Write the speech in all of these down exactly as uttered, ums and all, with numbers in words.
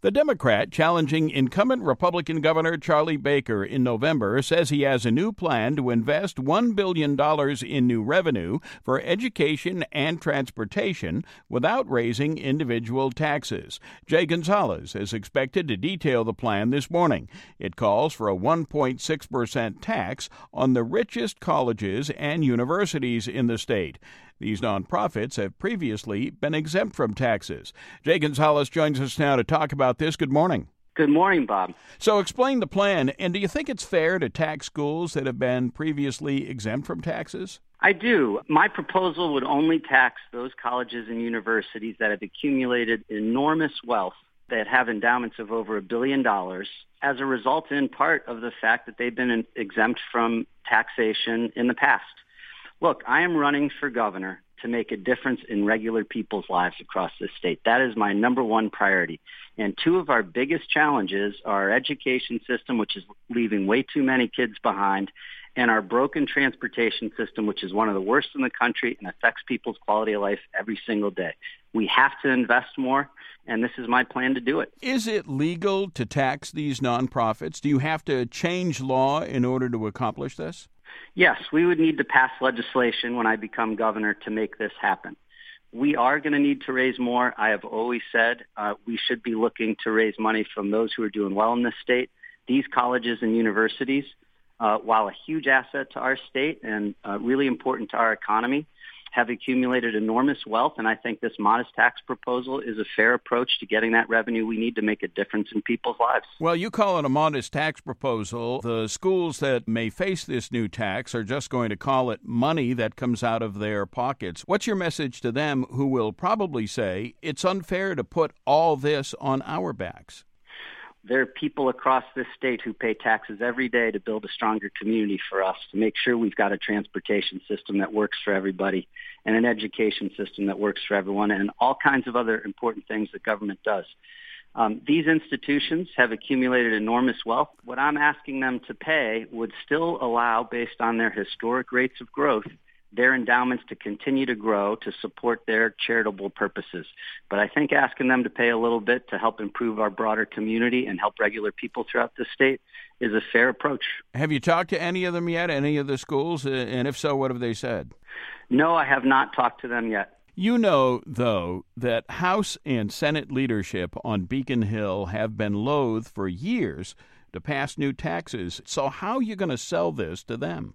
The Democrat challenging incumbent Republican Governor Charlie Baker in November says he has a new plan to invest one billion dollars in new revenue for education and transportation without raising individual taxes. Jay Gonzalez is expected to detail the plan this morning. It calls for a one point six percent tax on the richest colleges and universities in the state. These nonprofits have previously been exempt from taxes. Jay Gonzalez joins us now to talk about this. Good morning. Good morning, Bob. So explain the plan, and do you think it's fair to tax schools that have been previously exempt from taxes? I do. My proposal would only tax those colleges and universities that have accumulated enormous wealth, that have endowments of over a billion dollars, as a result in part of the fact that they've been exempt from taxation in the past. Look, I am running for governor to make a difference in regular people's lives across this state. That is my number one priority. And two of our biggest challenges are our education system, which is leaving way too many kids behind, and our broken transportation system, which is one of the worst in the country and affects people's quality of life every single day. We have to invest more, and this is my plan to do it. Is it legal to tax these nonprofits? Do you have to change law in order to accomplish this? Yes, we would need to pass legislation when I become governor to make this happen. We are going to need to raise more. I have always said uh, we should be looking to raise money from those who are doing well in this state. These colleges and universities, uh, while a huge asset to our state and uh, really important to our economy, have accumulated enormous wealth, and I think this modest tax proposal is a fair approach to getting that revenue we need to make a difference in people's lives. Well, you call it a modest tax proposal. The schools that may face this new tax are just going to call it money that comes out of their pockets. What's your message to them who will probably say it's unfair to put all this on our backs? There are people across this state who pay taxes every day to build a stronger community for us, to make sure we've got a transportation system that works for everybody and an education system that works for everyone and all kinds of other important things that government does. Um, these institutions have accumulated enormous wealth. What I'm asking them to pay would still allow, based on their historic rates of growth, their endowments to continue to grow to support their charitable purposes. But I think asking them to pay a little bit to help improve our broader community and help regular people throughout the state is a fair approach. Have you talked to any of them yet, any of the schools? And if so, what have they said? No, I have not talked to them yet. You know, though, that House and Senate leadership on Beacon Hill have been loath for years to pass new taxes. So how are you going to sell this to them?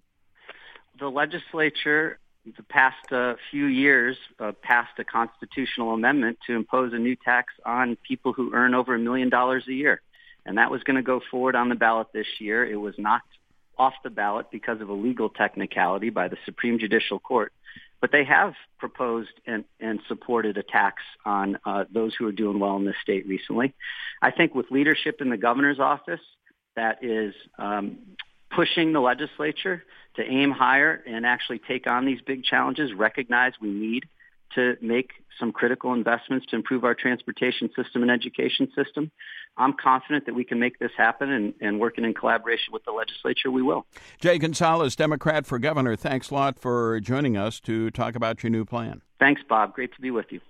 The legislature, the past uh, few years, uh, passed a constitutional amendment to impose a new tax on people who earn over a million dollars a year. And that was going to go forward on the ballot this year. It was knocked off the ballot because of a legal technicality by the Supreme Judicial Court. But they have proposed and, and supported a tax on uh, those who are doing well in this state recently. I think with leadership in the governor's office that is um, pushing the legislature to aim higher and actually take on these big challenges, recognize we need to make some critical investments to improve our transportation system and education system. I'm confident that we can make this happen, and, and working in collaboration with the legislature, we will. Jay Gonzalez, Democrat for governor, thanks a lot for joining us to talk about your new plan. Thanks, Bob. Great to be with you.